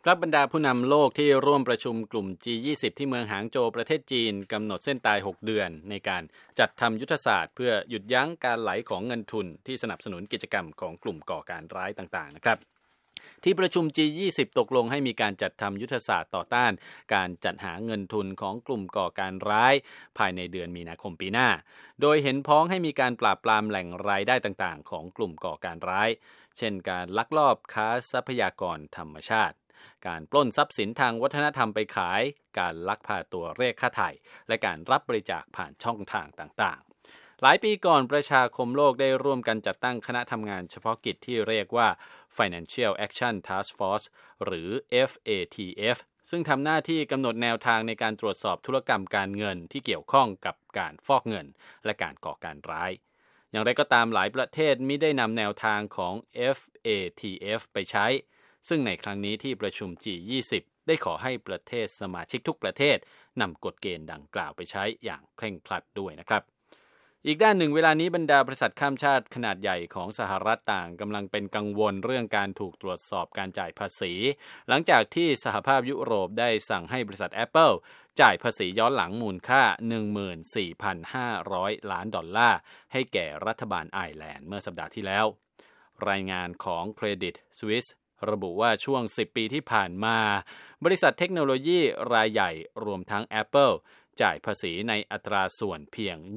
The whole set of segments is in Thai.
ครับบรรดาผู้นำโลกที่ร่วมประชุมกลุ่ม G20 ที่เมืองหางโจวประเทศจีนกำหนดเส้นตาย6เดือนในการจัดทำยุทธศาสตร์เพื่อหยุดยั้งการไหลของเงินทุนที่สนับสนุนกิจกรรมของกลุ่มก่อการร้ายต่างๆนะครับที่ประชุม G20 ตกลงให้มีการจัดทำยุทธศาสตร์ต่อต้านการจัดหาเงินทุนของกลุ่มก่อการร้ายภายในเดือนมีนาคมปีหน้าโดยเห็นพ้องให้มีการปราบปรามแหล่งรายได้ต่างๆของกลุ่มก่อการร้ายเช่นการลักลอบค้าทรัพยากรธรรมชาติการปล้นทรัพย์สินทางวัฒนธรรมไปขายการลักพาตัวเรียกค่าไถ่และการรับบริจาคผ่านช่องทางต่างๆหลายปีก่อนประชาคมโลกได้ร่วมกันจัดตั้งคณะทำงานเฉพาะกิจที่เรียกว่า Financial Action Task Force หรือ FATF ซึ่งทำหน้าที่กำหนดแนวทางในการตรวจสอบธุรกรรมการเงินที่เกี่ยวข้องกับการฟอกเงินและการก่อการร้ายอย่างไรก็ตามหลายประเทศมิได้นำแนวทางของ FATF ไปใช้ซึ่งในครั้งนี้ที่ประชุม G20 ได้ขอให้ประเทศสมาชิกทุกประเทศนำกฎเกณฑ์ดังกล่าวไปใช้อย่างเคร่งครัดด้วยนะครับอีกด้านหนึ่งเวลานี้บรรดาบริษัทข้ามชาติขนาดใหญ่ของสหรัฐต่างกำลังเป็นกังวลเรื่องการถูกตรวจสอบการจ่ายภาษีหลังจากที่สหภาพยุโรปได้สั่งให้บริษัท Apple จ่ายภาษีย้อนหลังมูลค่า 14,500 ล้านดอลลาร์ให้แก่รัฐบาลไอร์แลนด์เมื่อสัปดาห์ที่แล้วรายงานของ Credit Suisseระบุว่าช่วง10ปีที่ผ่านมาบริษัทเทคโนโลยีรายใหญ่รวมทั้ง Apple จ่ายภาษีในอัตราส่วนเพียง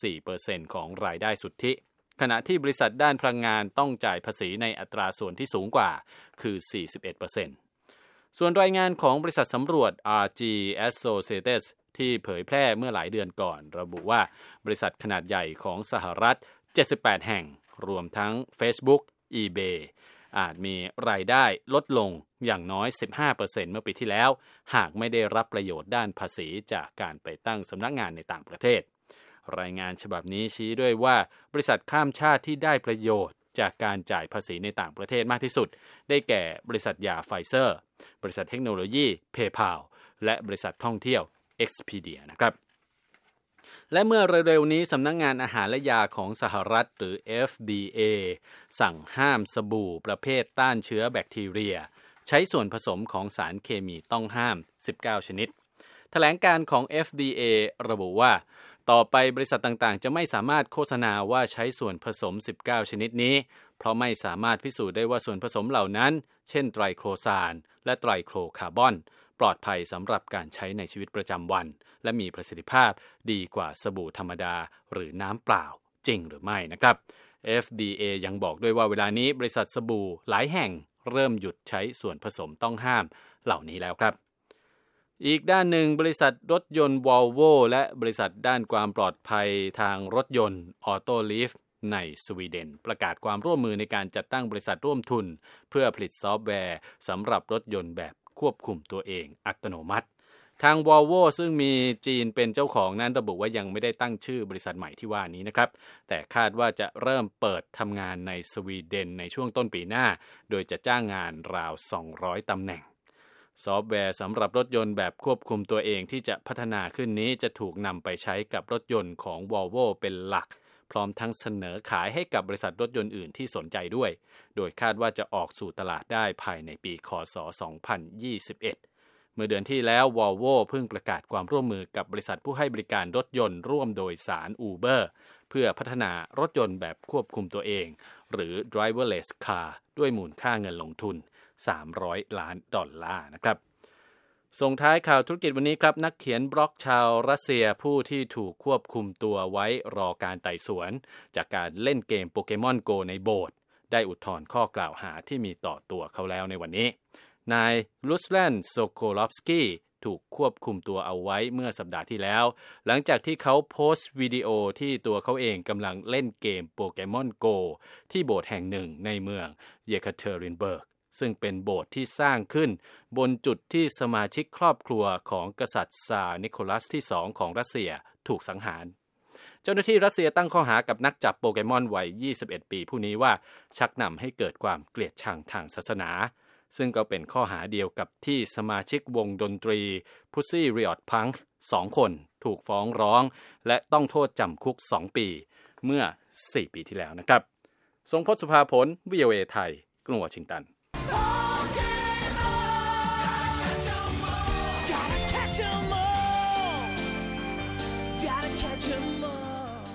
24% ของรายได้สุทธิขณะที่บริษัทด้านพลังงานต้องจ่ายภาษีในอัตราส่วนที่สูงกว่าคือ 41% ส่วนรายงานของบริษัทสำรวจ RG Associates ที่เผยแพร่เมื่อหลายเดือนก่อนระบุว่าบริษัทขนาดใหญ่ของสหรัฐ78แห่งรวมทั้ง Facebook eBayอาจมีรายได้ลดลงอย่างน้อย 15% เมื่อปีที่แล้วหากไม่ได้รับประโยชน์ด้านภาษีจากการไปตั้งสำนักงานในต่างประเทศรายงานฉบับนี้ชี้ด้วยว่าบริษัทข้ามชาติที่ได้ประโยชน์จากการจ่ายภาษีในต่างประเทศมากที่สุดได้แก่บริษัทยาไฟเซอร์บริษัทเทคโนโลยี PayPal และบริษัทท่องเที่ยว Expedia นะครับและเมื่อเร็วๆนี้สำนักงานอาหารและยาของสหรัฐหรือ FDA สั่งห้ามสบู่ประเภทต้านเชื้อแบคทีเรียใช้ส่วนผสมของสารเคมีต้องห้าม19ชนิดแถลงการของ FDA ระบุว่าต่อไปบริษัทต่างๆจะไม่สามารถโฆษณาว่าใช้ส่วนผสม19ชนิดนี้เพราะไม่สามารถพิสูจน์ได้ว่าส่วนผสมเหล่านั้นเช่นไตรโคลซานและไตรโคลคาร์บอนปลอดภัยสำหรับการใช้ในชีวิตประจำวันและมีประสิทธิภาพดีกว่าสบู่ธรรมดาหรือน้ำเปล่าจริงหรือไม่นะครับ FDA ยังบอกด้วยว่าเวลานี้บริษัทสบู่หลายแห่งเริ่มหยุดใช้ส่วนผสมต้องห้ามเหล่านี้แล้วครับอีกด้านหนึ่งบริษัทรถยนต์ Volvo และบริษัทด้านความปลอดภัยทางรถยนต์ Autoliv ในสวีเดนประกาศความร่วมมือในการจัดตั้งบริษัทร่วมทุนเพื่อผลิตซอฟต์แวร์สำหรับรถยนต์แบบควบคุมตัวเองอัตโนมัติทาง Volvo ซึ่งมีจีนเป็นเจ้าของนั้นระบุว่ายังไม่ได้ตั้งชื่อบริษัทใหม่ที่ว่านี้นะครับแต่คาดว่าจะเริ่มเปิดทำงานในสวีเดนในช่วงต้นปีหน้าโดยจะจ้างงานราว200ตำแหน่งซอฟต์แวร์สำหรับรถยนต์แบบควบคุมตัวเองที่จะพัฒนาขึ้นนี้จะถูกนำไปใช้กับรถยนต์ของ Volvo เป็นหลักพร้อมทั้งเสนอขายให้กับบริษัทรถยนต์อื่นที่สนใจด้วยโดยคาดว่าจะออกสู่ตลาดได้ภายในปีค.ศ. 2021เมื่อเดือนที่แล้ว Volvo เพิ่งประกาศความร่วมมือกับบริษัทผู้ให้บริการรถยนต์ร่วมโดยสาร Uber เพื่อพัฒนารถยนต์แบบควบคุมตัวเองหรือ driverless car ด้วยมูลค่าเงินลงทุน$300 ล้านนะครับส่งท้ายข่าวธุรกิจวันนี้ครับนักเขียนบล็อกชาวรัสเซียผู้ที่ถูกควบคุมตัวไว้รอการไต่สวนจากการเล่นเกมโปเกมอนโกในโบสถ์ได้อุทธรณ์ข้อกล่าวหาที่มีต่อตัวเขาแล้วในวันนี้นายลุสแลนโซโคลอฟสกี้ถูกควบคุมตัวเอาไว้เมื่อสัปดาห์ที่แล้วหลังจากที่เขาโพสต์วิดีโอที่ตัวเขาเองกำลังเล่นเกมโปเกมอนโกที่โบสถ์แห่งหนึ่งในเมืองเยคาเทรินเบิร์กซึ่งเป็นโบสถ์ที่สร้างขึ้นบนจุดที่สมาชิกครอบครัวของกษัตริย์ซาร์นิโคลัสที่2ของรัสเซียถูกสังหารเจ้าหน้าที่รัสเซียตั้งข้อหากับนักจับโปเกมอนวัย21ปีผู้นี้ว่าชักนำให้เกิดความเกลียดชังทางศาสนาซึ่งก็เป็นข้อหาเดียวกับที่สมาชิกวงดนตรี Pussy Riot Punk 2 คนถูกฟ้องร้องและต้องโทษจำคุก2 ปีเมื่อ4 ปีที่แล้วนะครับทรงพจน์ สุภาผล VOA ไทยกรุงวอชิงตัน Gotta catch 'em all